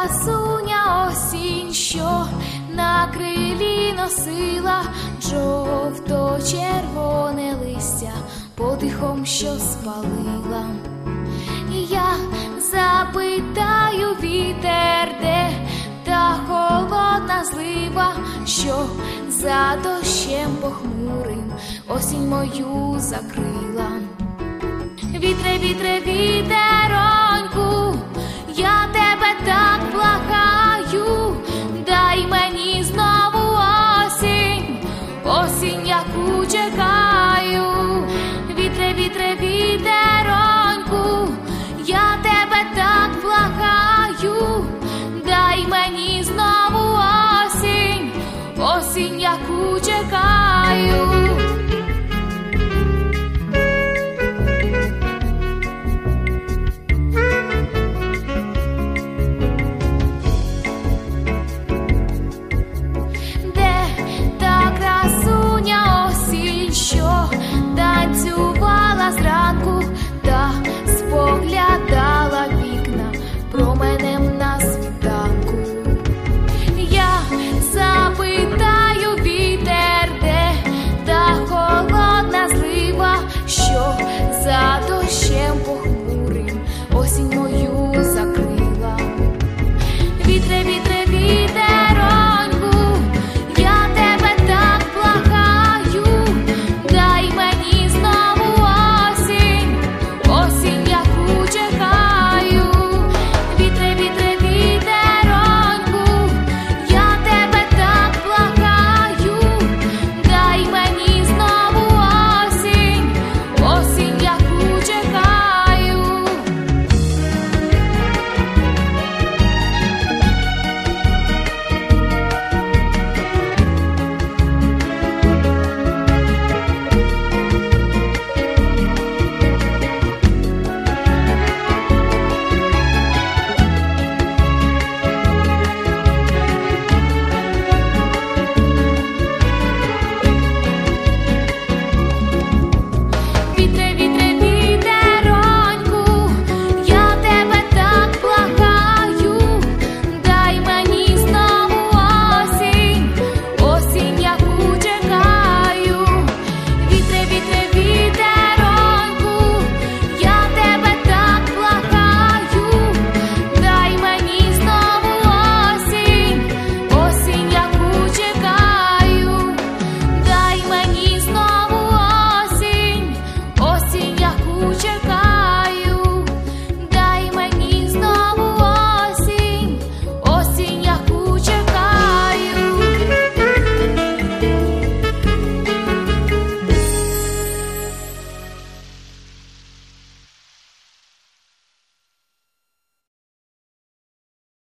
красуня осінь, що на крилі носила жовто-червоне листя, подихом, що спалила. Я запитаю вітер, де та холодна злива, що за дощем похмурим осінь мою закрила. Вітре, вітре, вітероньку, я тебе так благаю, дай мені знову осінь, осінь, яку чекаю. Вітре, вітре, вітероньку, я тебе так благаю, дай мені знову осінь, осінь, яку